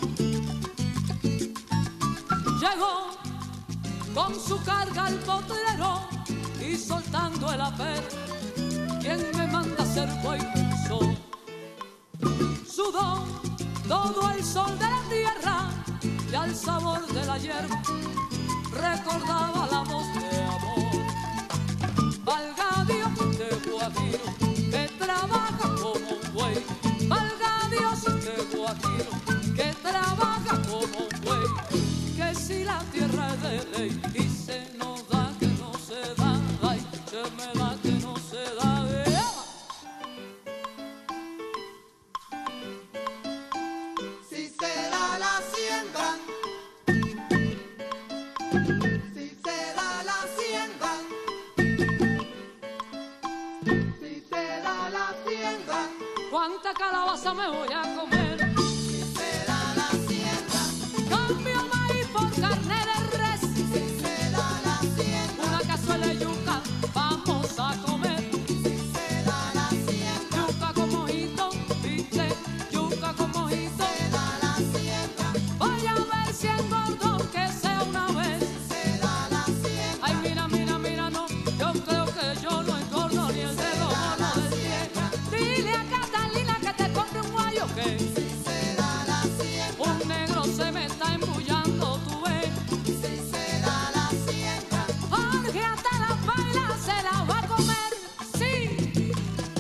Speaker 8: Llegó con su carga al potrero y soltando el aper, ¿quién me manda a ser buey pensó? Sudó todo el sol de la tierra y al sabor de la hierba recordaba la voz de amor. Valga Dios este guajiro que trabaja como un buey, valga Dios este guajiro que trabaja como un buey, que si la tierra es de ley y se nos da que no se da, ay, se me da que no se da. ¡Eh!
Speaker 2: Si se da la siembra, si se da la siembra, si se da la siembra,
Speaker 8: ¿cuánta calabaza me voy a comer?
Speaker 2: si se da la siembra,
Speaker 8: Cambio maíz por carne de res,
Speaker 2: si se da la siembra,
Speaker 8: una cazuela de yuca vamos a comer.
Speaker 2: si se da la siembra,
Speaker 8: Yuca con mojito, viste, yuca con mojito.
Speaker 2: se da la siembra,
Speaker 8: Vaya a ver si engordo que sea una vez.
Speaker 2: se da la siembra,
Speaker 8: Ay, mira, mira, mira, no, yo creo que yo no engordo ni el dedo mono del pie. Dile a Catalina que te compre un guayo que
Speaker 2: si se da la siembra,
Speaker 8: un negro se me está embullando, tú ves.
Speaker 2: si se da la siembra,
Speaker 8: Jorge hasta la baila se la va a comer, sí.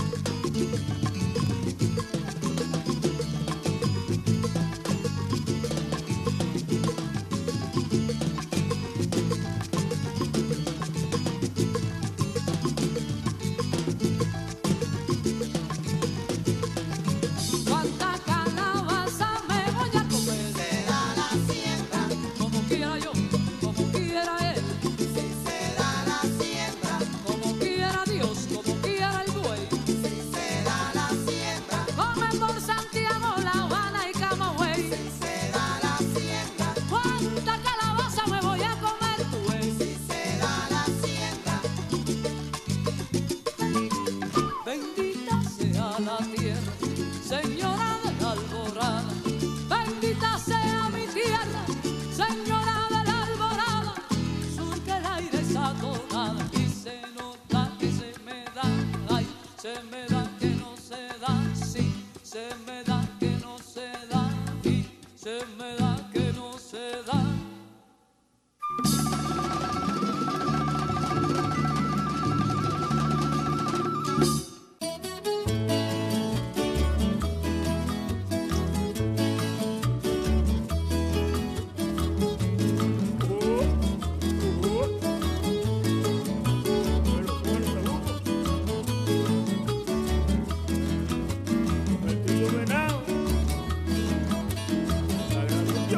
Speaker 8: Cuánta calabaza me voy a comer,
Speaker 2: se da la siembra,
Speaker 8: como quiera yo, como quiera él,
Speaker 2: si se da la siembra,
Speaker 8: como quiera Dios, como quiera el buey.
Speaker 2: si se da la siembra,
Speaker 8: Comen por Santiago, La Habana y Camagüey.
Speaker 2: si se da la siembra,
Speaker 8: ¿Cuánta calabaza me voy a comer, tú ves?
Speaker 2: si se da la siembra,
Speaker 8: Bendita sea la tierra, señora de la alborada. Bendita sea mi tierra, señora de la alborada. Surca el aire esa tonada y se nota que se me da, ay, se me da que no se da, sí, se me da que no se da, y se me da que no se da.
Speaker 1: Yo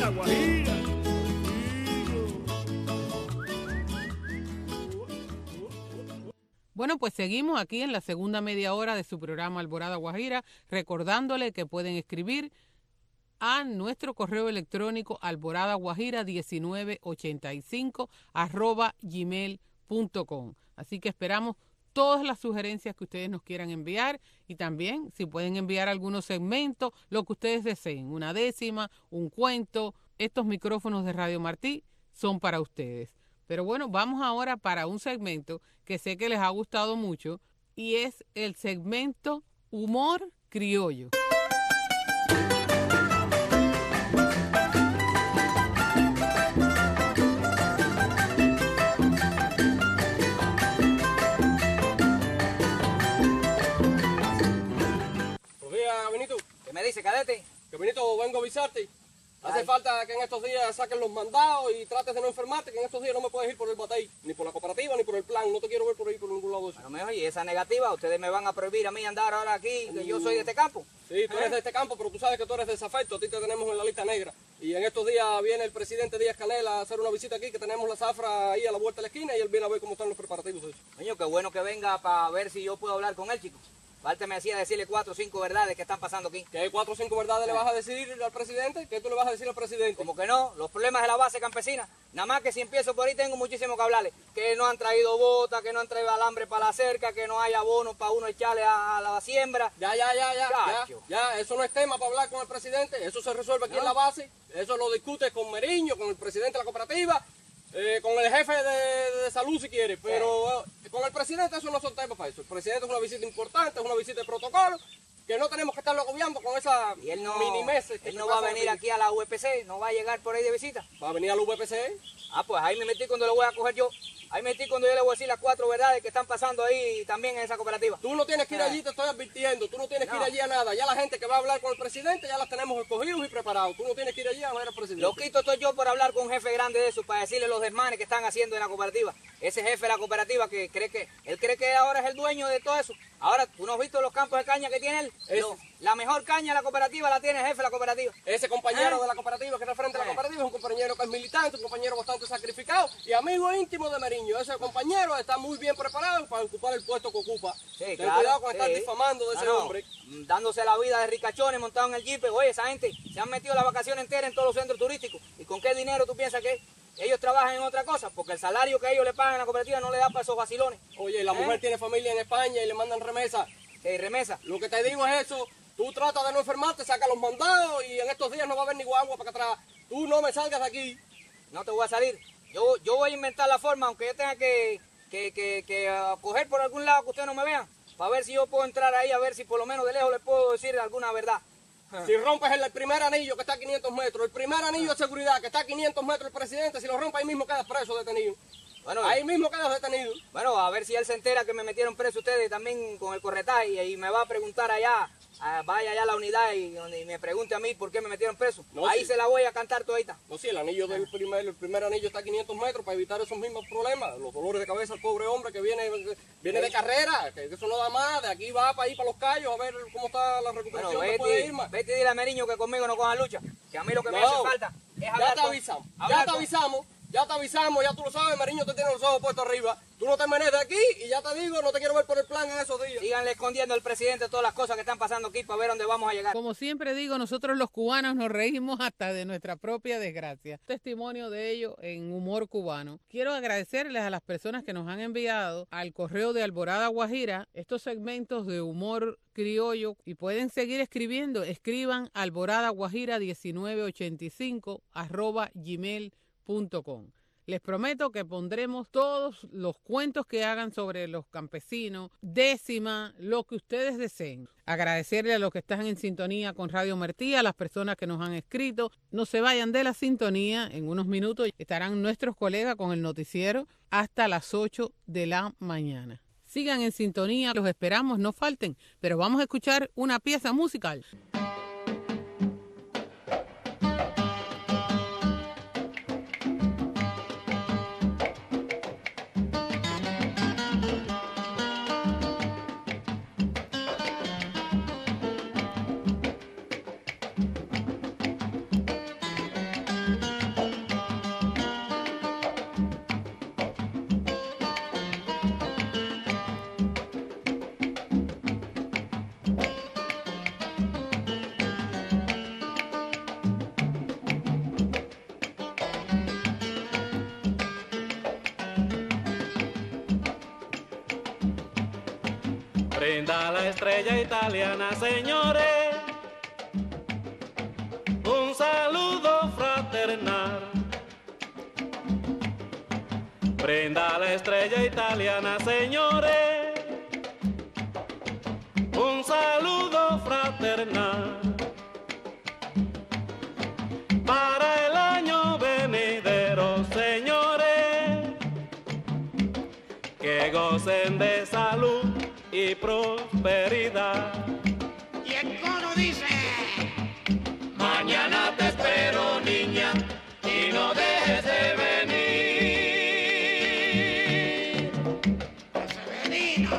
Speaker 1: Guajira.
Speaker 4: Bueno, pues seguimos aquí en la segunda media hora de su programa Alborada Guajira, recordándole que pueden escribir a nuestro correo electrónico alboradaguajira diecinueve ochenta y cinco arroba gmail punto com. Así que esperamos todas las sugerencias que ustedes nos quieran enviar y también si pueden enviar algunos segmentos, lo que ustedes deseen, una décima, un cuento. Estos micrófonos de Radio Martí son para ustedes. Pero bueno, vamos ahora para un segmento que sé que les ha gustado mucho y es el segmento Humor Criollo.
Speaker 18: Buenos días, Benito.
Speaker 19: ¿Qué me dice, cadete?
Speaker 18: Que Benito, vengo a avisarte. Hace falta que en estos días saquen los mandados y trates de no enfermarte, que en estos días no me puedes ir por el batey, ni por la cooperativa, ni por el plan. No te quiero ver por ahí por ningún lado de eso.
Speaker 19: Bueno, me oye, esa negativa, ustedes me van a prohibir a mí andar ahora aquí, que yo soy de este campo.
Speaker 18: Sí, tú eres de este campo, pero tú sabes que tú eres desafecto, a ti te tenemos en la lista negra. Y en estos días viene el presidente Díaz Canel a hacer una visita aquí, que tenemos la zafra ahí a la vuelta de la esquina, y él viene a ver cómo están los preparativos de eso.
Speaker 19: Coño, qué bueno que venga para ver si yo puedo hablar con él, chico. Falta me hacía decirle cuatro o cinco verdades que están pasando aquí.
Speaker 18: ¿Qué cuatro o cinco verdades le vas a decir al presidente? ¿Qué tú le vas a decir al presidente?
Speaker 19: Como que no, los problemas de la base campesina. Nada más que si empiezo por ahí tengo muchísimo que hablarle. Que no han traído botas, que no han traído alambre para la cerca, que no hay abonos para uno echarle a, a la siembra.
Speaker 18: Ya, ya, ya, ya, ya, ya, eso no es tema para hablar con el presidente, eso se resuelve aquí no. en la base, eso lo discutes con Meriño, con el presidente de la cooperativa, eh, con el jefe de, de salud si quiere, pero eh, con el presidente eso no son temas para eso. El presidente es una visita importante, es una visita de protocolo, que no tenemos que estarlo agobiando con esa
Speaker 19: y él no,
Speaker 18: minimeses.
Speaker 19: Él no va a venir aquí a la U P C, no va a llegar por ahí de visita.
Speaker 18: ¿Va a venir a la U P C?
Speaker 19: Ah, pues ahí me metí cuando lo voy a coger yo. Ahí me metí cuando yo le voy a decir las cuatro verdades que están pasando ahí también en esa cooperativa.
Speaker 18: Tú no tienes que ir allí, te estoy advirtiendo. Tú no tienes no. que ir allí a nada. Ya la gente que va a hablar con el presidente ya las tenemos escogidos y preparados. Tú no tienes que ir allí a ver al presidente.
Speaker 19: Lo quito estoy yo por hablar con un jefe grande de eso, para decirle los desmanes que están haciendo en la cooperativa. Ese jefe de la cooperativa que cree que, él cree que ahora es el dueño de todo eso. Ahora, ¿tú no has visto los campos de caña que tiene él? No, la mejor caña de la cooperativa la tiene el jefe de la cooperativa.
Speaker 18: Ese compañero ¿Eh? de la cooperativa que está frente a la cooperativa es un compañero que es militante, un compañero bastante sacrificado y amigo íntimo de Meriño. Ese compañero está muy bien preparado para ocupar el puesto que ocupa.
Speaker 19: Sí,
Speaker 18: Ten
Speaker 19: claro,
Speaker 18: cuidado con
Speaker 19: sí.
Speaker 18: estar difamando de ese
Speaker 19: no, no.
Speaker 18: hombre.
Speaker 19: Dándose la vida de ricachones montado en el jeep. Oye, esa gente se han metido las vacaciones enteras en todos los centros turísticos. ¿Y con qué dinero tú piensas que ellos trabajan en otra cosa? Porque el salario que ellos le pagan en la cooperativa no le da para esos vacilones.
Speaker 18: Oye, la ¿Eh? mujer tiene familia en España y le mandan remesa.
Speaker 19: ¿Qué remesa?
Speaker 18: Lo que te digo es eso. Tú tratas de no enfermarte, saca los mandados y en estos días no va a haber ni agua para acá atrás. Tú no me salgas de aquí.
Speaker 19: No te voy a salir. Yo, yo voy a inventar la forma, aunque yo tenga que, que, que, que uh, coger por algún lado que ustedes no me vean, para ver si yo puedo entrar ahí, a ver si por lo menos de lejos les puedo decir alguna verdad.
Speaker 18: Si rompes el, el primer anillo que está a quinientos metros, el primer anillo de seguridad que está a quinientos metros el presidente, si lo rompes ahí mismo quedas preso, detenido. Bueno, ahí mismo quedas detenido.
Speaker 19: Bueno, a ver si él se entera que me metieron preso ustedes también con el corretaje y, y me va a preguntar allá, a, vaya allá a la unidad y, y me pregunte a mí por qué me metieron preso. No, ahí sí. se la voy a cantar todita.
Speaker 18: No, sí, el anillo del primer, el primer anillo está a quinientos metros para evitar esos mismos problemas, los dolores de cabeza al pobre hombre que viene, viene de carrera, que eso no da más, de aquí va para ir para los callos a ver cómo está la recuperación.
Speaker 19: Bueno, vete,
Speaker 18: puede ir más.
Speaker 19: Vete y dile a Meriño que conmigo no coja lucha, que a mí lo que no, me hace falta es hablar
Speaker 18: ya te
Speaker 19: con,
Speaker 18: avisamos, ya te avisamos. Ya te avisamos, ya tú lo sabes, Meriño te tiene los ojos puestos arriba. Tú no te menes de aquí y ya te digo, no te quiero ver por el plan en esos días.
Speaker 19: Síganle escondiendo al presidente todas las cosas que están pasando aquí para ver dónde vamos a llegar.
Speaker 4: Como siempre digo, nosotros los cubanos nos reímos hasta de nuestra propia desgracia. Testimonio de ello en Humor Cubano. Quiero agradecerles a las personas que nos han enviado al correo de Alborada Guajira estos segmentos de humor criollo y pueden seguir escribiendo. Escriban alboradaguajira diecinueve ochenta y cinco arroba gmail punto com. Les prometo que pondremos todos los cuentos que hagan sobre los campesinos, décima, lo que ustedes deseen. Agradecerle a los que están en sintonía con Radio Martí, a las personas que nos han escrito. No se vayan de la sintonía, en unos minutos estarán nuestros colegas con el noticiero hasta las ocho de la mañana. Sigan en sintonía, los esperamos, no falten, pero vamos a escuchar una pieza musical.
Speaker 20: Prenda la estrella italiana, señores, un saludo fraternal. Prenda la estrella italiana, señores, un saludo fraternal. Para el año venidero, señores, que gocen de salud y prosperidad.
Speaker 1: Y el coro dice:
Speaker 2: Mañana te espero, niña, y no dejes de venir.
Speaker 1: Severino.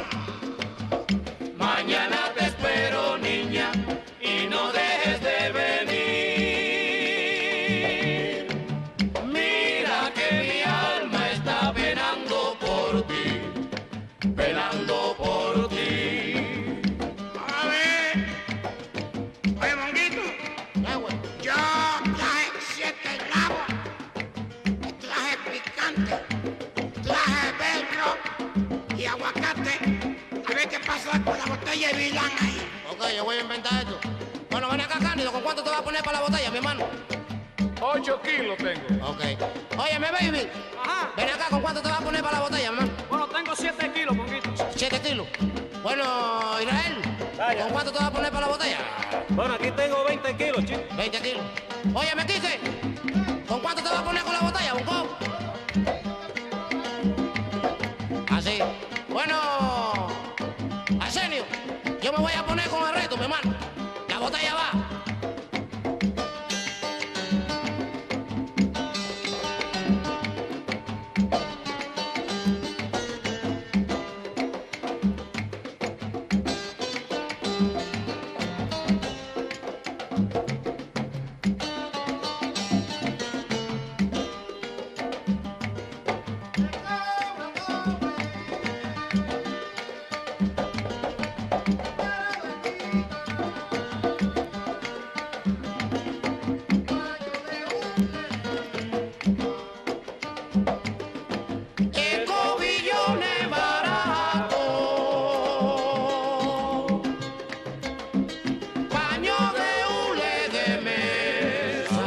Speaker 2: Mañana te espero, niña, y no dejes de venir. Mira que mi alma está penando por ti, penando por ti.
Speaker 1: A ver. Oye, Monguito. Yo traje siete clavos, traje picante, traje velcro y aguacate. A ver qué pasa con la botella de Vilán ahí.
Speaker 21: Ok, yo voy a inventar esto. Bueno, ven acá, Cándido, ¿con cuánto te vas a poner para la botella, mi hermano?
Speaker 22: Ocho kilos tengo.
Speaker 21: Ok. Óyeme, baby.
Speaker 19: Ajá.
Speaker 21: Ven acá, ¿con cuánto te vas a poner para la botella, hermano?
Speaker 19: Bueno, tengo siete kilos, Monguito.
Speaker 21: Siete kilos. Bueno, Israel, ¿con cuánto te vas a poner para la botella?
Speaker 20: Bueno, aquí tengo veinte kilos, chico.
Speaker 21: veinte kilos. Óyeme, Quique, ¿con cuánto te vas a poner con la botella, Bonco? Así. Bueno, Arsenio, yo me voy a poner con el reto, mi hermano. La botella va. El cobillón es barato, paño de hule de mesa,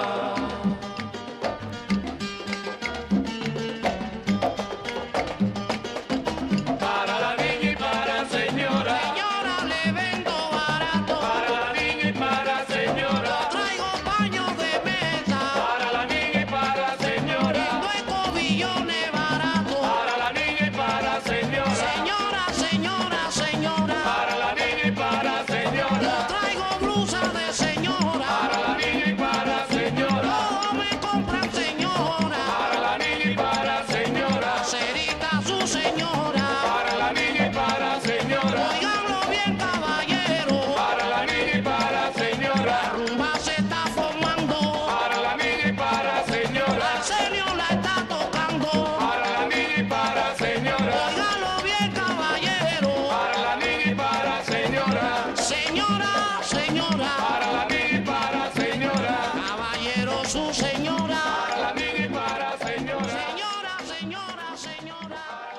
Speaker 2: Para la niña y para señora,
Speaker 21: señora, le vendo barato.
Speaker 2: para la niña y para señora,
Speaker 21: Traigo paño de mesa,
Speaker 2: para la niña y para señora,
Speaker 21: no es cobillones barato.
Speaker 2: para la niña y para señora,
Speaker 21: Señora, señora, señora,
Speaker 2: para la niña y para señora,
Speaker 21: traigo blusa de señora.
Speaker 2: para la niña y para señora,
Speaker 21: Todos me compran señora.
Speaker 2: para la niña y para señora,
Speaker 21: Cerita su señora.
Speaker 2: para la niña y para señora,
Speaker 21: Óiganlo bien, caballero.
Speaker 2: para la niña y para
Speaker 21: La
Speaker 2: señora,
Speaker 21: rumba se está formando.
Speaker 2: para la niña y para señora,
Speaker 21: Arsenio la está tocando.
Speaker 2: para la niña y para señora,
Speaker 21: Óiganlo bien, caballero.
Speaker 2: para la niña y para señora,
Speaker 21: Señora, señora.
Speaker 2: para la niña y para señora,
Speaker 21: Caballero su señora.
Speaker 2: para la niña y para señora,
Speaker 21: Señora, señora, señora.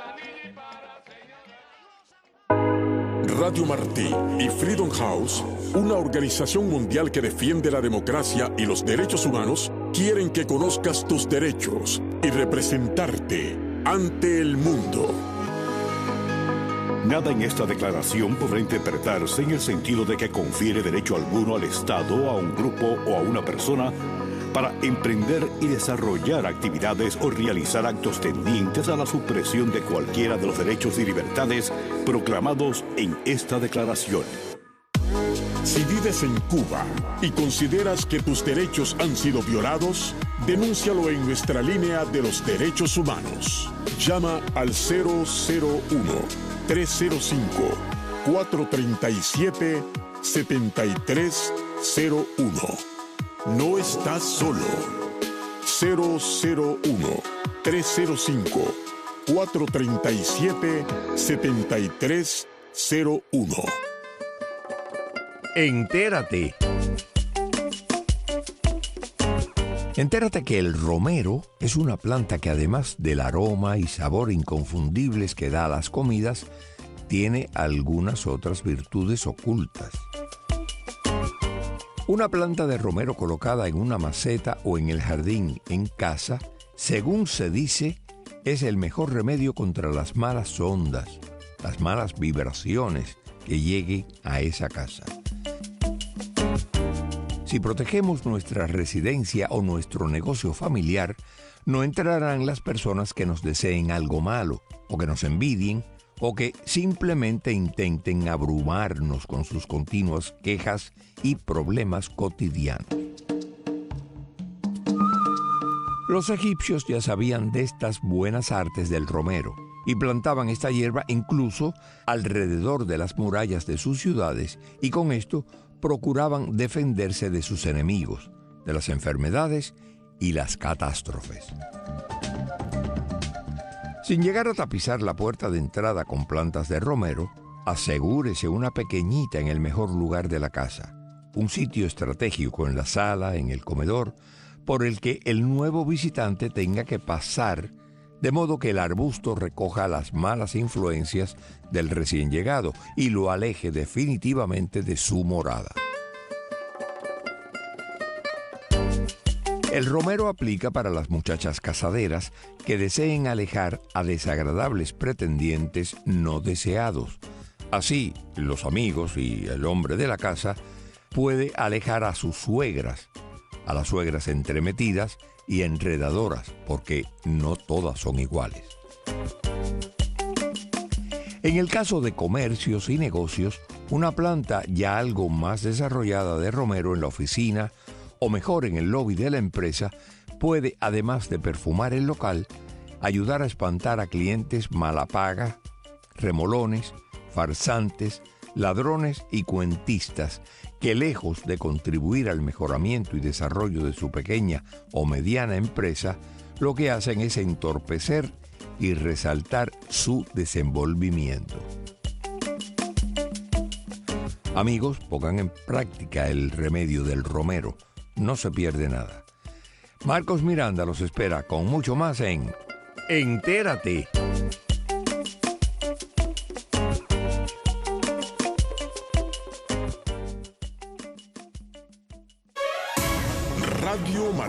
Speaker 3: Radio Martí y Freedom House, una organización mundial que defiende la democracia y los derechos humanos, quieren que conozcas tus derechos y representarte ante el mundo.
Speaker 11: Nada en esta declaración podrá interpretarse en el sentido de que confiere derecho alguno al Estado, a un grupo o a una persona para emprender y desarrollar actividades o realizar actos tendientes a la supresión de cualquiera de los derechos y libertades proclamados en esta declaración.
Speaker 3: Si vives en Cuba y consideras que tus derechos han sido violados, denúncialo en nuestra línea de los derechos humanos. Llama al cero cero uno, tres cero cinco, cuatro tres siete, siete tres cero uno. No estás solo. cero cero uno, tres cero cinco, cuatro tres siete, siete tres cero uno.
Speaker 10: Entérate. Entérate que el romero es una planta que además del aroma y sabor inconfundibles que da a las comidas, tiene algunas otras virtudes ocultas. Una planta de romero colocada en una maceta o en el jardín en casa, según se dice, es el mejor remedio contra las malas ondas, las malas vibraciones que lleguen a esa casa. Si protegemos nuestra residencia o nuestro negocio familiar, no entrarán las personas que nos deseen algo malo, o que nos envidien, o que simplemente intenten abrumarnos con sus continuas quejas y problemas cotidianos. Los egipcios ya sabían de estas buenas artes del romero y plantaban esta hierba incluso alrededor de las murallas de sus ciudades, y con esto procuraban defenderse de sus enemigos, de las enfermedades y las catástrofes. Sin llegar a tapizar la puerta de entrada con plantas de romero, asegúrese una pequeñita en el mejor lugar de la casa, un sitio estratégico en la sala, en el comedor, por el que el nuevo visitante tenga que pasar, de modo que el arbusto recoja las malas influencias del recién llegado y lo aleje definitivamente de su morada. El romero aplica para las muchachas casaderas que deseen alejar a desagradables pretendientes no deseados. Así, los amigos y el hombre de la casa puede alejar a sus suegras, a las suegras entremetidas y enredadoras, porque no todas son iguales. En el caso de comercios y negocios, una planta ya algo más desarrollada de romero en la oficina o mejor en el lobby de la empresa puede, además de perfumar el local, ayudar a espantar a clientes malapaga, remolones, farsantes, ladrones y cuentistas que, lejos de contribuir al mejoramiento y desarrollo de su pequeña o mediana empresa, lo que hacen es entorpecer y resaltar su desenvolvimiento. Amigos, pongan en práctica el remedio del romero. No se pierde nada. Marcos Miranda los espera con mucho más en Entérate.
Speaker 3: Radio